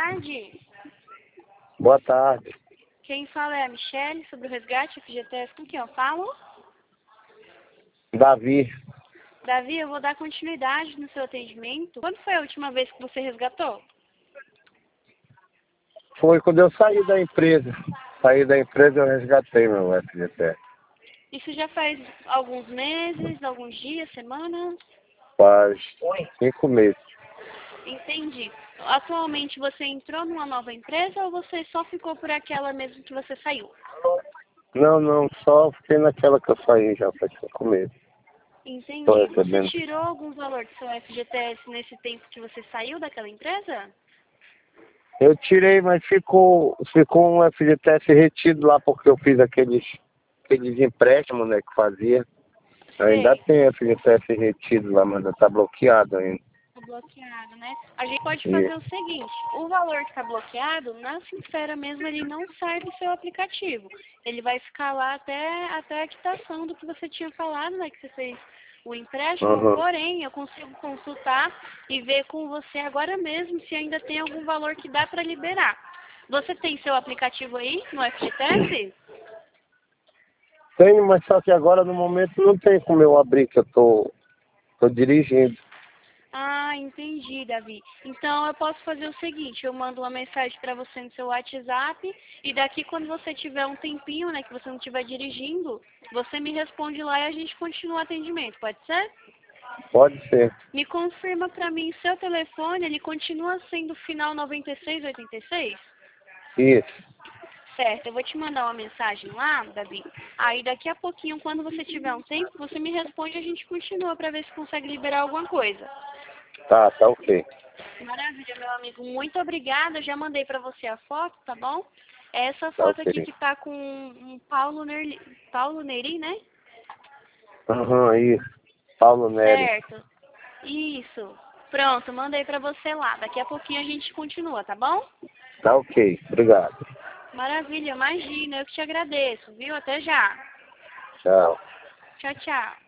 tarde. Boa tarde. Quem fala é a Michelle, sobre o resgate FGTS. Com quem eu falo? Davi. Davi, eu vou dar continuidade no seu atendimento. Quando foi a última vez que você resgatou? Foi quando eu saí da empresa. Saí da empresa, eu resgatei meu FGTS. Isso já faz alguns meses, alguns dias, semanas? Faz 5 meses. Entendi. Atualmente você entrou numa nova empresa ou você só ficou por aquela mesmo que você saiu? Não, só fiquei naquela que eu saí já faz 5 meses. Tô Entendi. Você recebendo. tirou algum valor do seu FGTS nesse tempo que você saiu daquela empresa? Eu tirei, mas ficou um FGTS retido lá porque eu fiz aqueles empréstimos, né, que fazia. Ainda Sei. tem FGTS retido lá, mas tá bloqueado ainda. Tá bloqueado, né? A gente pode E, fazer o seguinte, o valor que está bloqueado, na Sincera mesmo, ele não sai do seu aplicativo. Ele vai ficar lá até a quitação do que você tinha falado, né? Que você fez o empréstimo, uhum. porém, eu consigo consultar e ver com você agora mesmo se ainda tem algum valor que dá para liberar. Você tem seu aplicativo aí no FGTS? Tenho, mas só que agora no momento não tem como eu abrir, que eu tô dirigindo. Ah, entendi, Davi. Então eu posso fazer o seguinte, eu mando uma mensagem para você no seu WhatsApp e daqui quando você tiver um tempinho, né, que você não estiver dirigindo, você me responde lá e a gente continua o atendimento, pode ser? Pode ser. Me confirma para mim, seu telefone, ele continua sendo final 9686? Isso. Certo, eu vou te mandar uma mensagem lá, Davi. Aí daqui a pouquinho, quando você tiver um tempo, você me responde e a gente continua para ver se consegue liberar alguma coisa. Tá ok. Maravilha, meu amigo. Muito obrigada. Já mandei para você a foto, tá bom? É essa Tá foto aqui ok. que tá com um Paulo Neri, né? Isso. Paulo Nery. Certo. Isso. Pronto, mandei para você lá. Daqui a pouquinho a gente continua, tá bom? Tá ok. Obrigado. Maravilha, imagina. Eu que te agradeço, viu? Até já. Tchau. Tchau, tchau.